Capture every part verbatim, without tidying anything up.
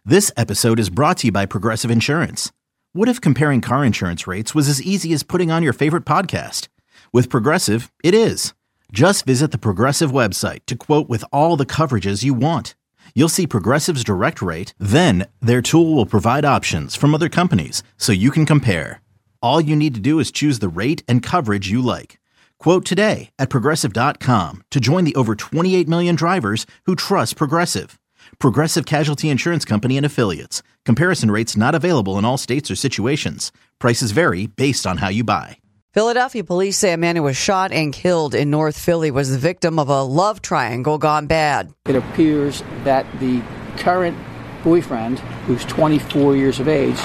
This episode is brought to you by Progressive Insurance. What if comparing car insurance rates was as easy as putting on your favorite podcast? With Progressive, it is. Just visit the Progressive website to quote with all the coverages you want. You'll see Progressive's direct rate, then their tool will provide options from other companies so you can compare. All you need to do is choose the rate and coverage you like. Quote today at Progressive dot com to join the over twenty-eight million drivers who trust Progressive. Progressive Casualty Insurance Company and Affiliates. Comparison rates not available in all states or situations. Prices vary based on how you buy. Philadelphia police say a man who was shot and killed in North Philly was the victim of a love triangle gone bad. It appears that the current boyfriend, who's twenty-four years of age,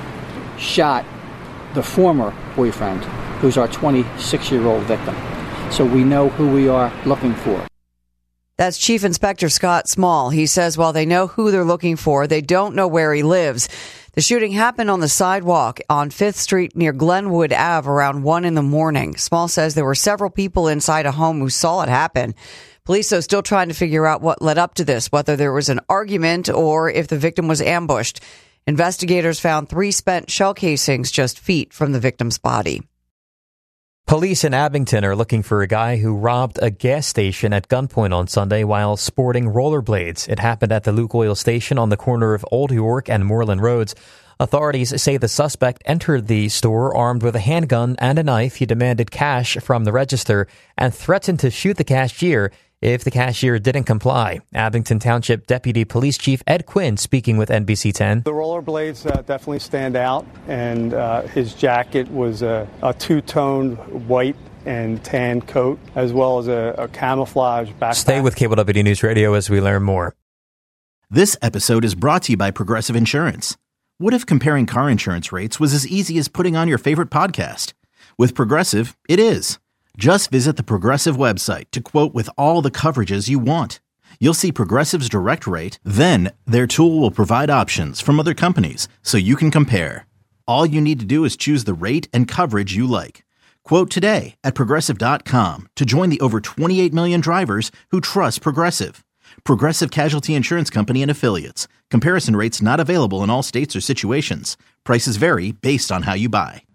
shot the former boyfriend, who's our twenty-six-year-old victim. So we know who we are looking for. That's Chief Inspector Scott Small. He says while they know who they're looking for, they don't know where he lives. The shooting happened on the sidewalk on Fifth Street near Glenwood Avenue around one in the morning. Small says there were several people inside a home who saw it happen. Police are still trying to figure out what led up to this, whether there was an argument or if the victim was ambushed. Investigators found three spent shell casings just feet from the victim's body. Police in Abington are looking for a guy who robbed a gas station at gunpoint on Sunday while sporting rollerblades. It happened at the Luke Oil station on the corner of Old York and Moreland Roads. Authorities say the suspect entered the store armed with a handgun and a knife. He demanded cash from the register and threatened to shoot the cashier if the cashier didn't comply. Abington Township Deputy Police Chief Ed Quinn speaking with N B C ten. The rollerblades uh, definitely stand out, and uh, his jacket was a, a two-toned white and tan coat, as well as a, a camouflage backpack. Stay with K W W News Radio as we learn more. This episode is brought to you by Progressive Insurance. What if comparing car insurance rates was as easy as putting on your favorite podcast? With Progressive, it is. Just visit the Progressive website to quote with all the coverages you want. You'll see Progressive's direct rate, then their tool will provide options from other companies so you can compare. All you need to do is choose the rate and coverage you like. Quote today at Progressive dot com to join the over twenty-eight million drivers who trust Progressive. Progressive Casualty Insurance Company and Affiliates. Comparison rates not available in all states or situations. Prices vary based on how you buy.